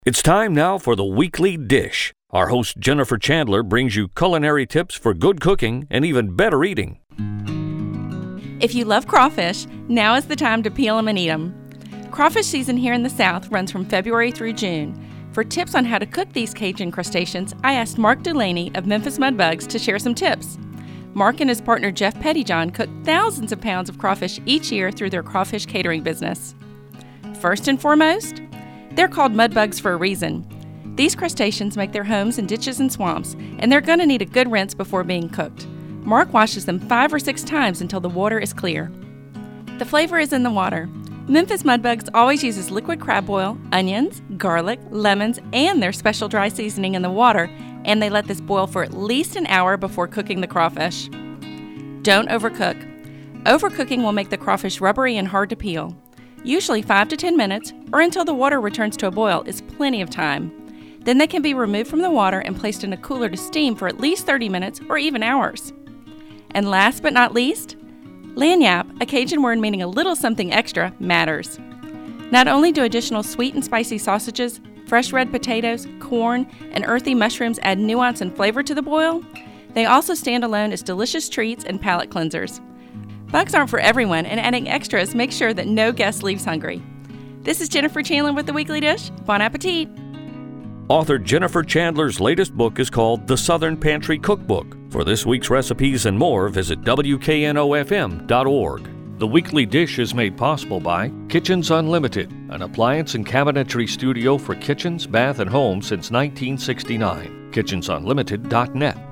It's time now for the Weekly Dish. Our host Jennifer Chandler brings you culinary tips for good cooking and even better eating. If you love crawfish, now is the time to peel them and eat them. Crawfish season here in the South runs from February through June. For tips on how to cook these Cajun crustaceans, I asked Mark Delaney of Memphis Mudbugs to share some tips. Mark and his partner Jeff Pettyjohn cook thousands of pounds of crawfish each year through their crawfish catering business. First and foremost, they're called mudbugs for a reason. These crustaceans make their homes in ditches and swamps, and they're going to need a good rinse before being cooked. Mark washes them 5 or 6 times until the water is clear. The flavor is in the water. Memphis Mudbugs always uses liquid crab oil, onions, garlic, lemons, and their special dry seasoning in the water, and they let this boil for at least an hour before cooking the crawfish. Don't overcook. Overcooking will make the crawfish rubbery and hard to peel. Usually 5 to 10 minutes, or until the water returns to a boil, is plenty of time. Then they can be removed from the water and placed in a cooler to steam for at least 30 minutes or even hours. And last but not least, lagniappe, a Cajun word meaning a little something extra, matters. Not only do additional sweet and spicy sausages, fresh red potatoes, corn, and earthy mushrooms add nuance and flavor to the boil, they also stand alone as delicious treats and palate cleansers. Bugs aren't for everyone, and adding extras makes sure that no guest leaves hungry. This is Jennifer Chandler with the Weekly Dish. Bon appetit! Author Jennifer Chandler's latest book is called The Southern Pantry Cookbook. For this week's recipes and more, visit WKNOFM.org. The Weekly Dish is made possible by Kitchens Unlimited, an appliance and cabinetry studio for kitchens, bath, and home since 1969. KitchensUnlimited.net.